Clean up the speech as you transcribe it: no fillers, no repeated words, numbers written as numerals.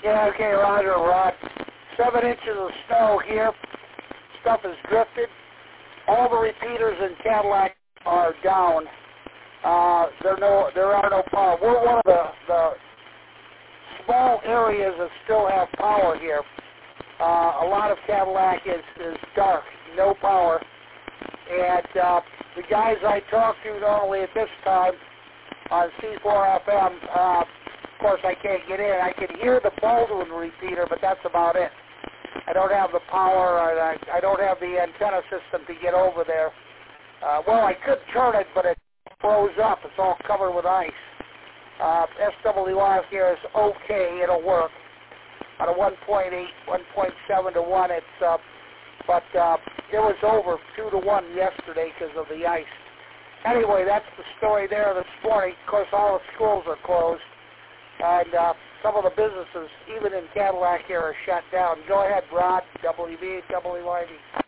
Yeah, okay, Roger, Rod. 7 inches of snow here. Stuff is drifted. All the repeaters in Cadillac are down. There are no power. We're one of the small areas that still have power here. A lot of Cadillac is dark, no power. And the guys I talk to normally at this time on C4FM, of course I can't get in. I can hear the Baldwin repeater, but that's about it. I don't have the power, I don't have the antenna system to get over there. Well, I could turn it, but it froze up. It's all covered with ice. SWR here is okay. It'll work. On a 1.8, 1.7 to 1, it's but it was over 2 to 1 yesterday because of the ice. Anyway, that's the story there this morning. Of course, all the schools are closed, and some of the businesses, even in Cadillac here, are shut down. Go ahead, Rod, WV, WYD.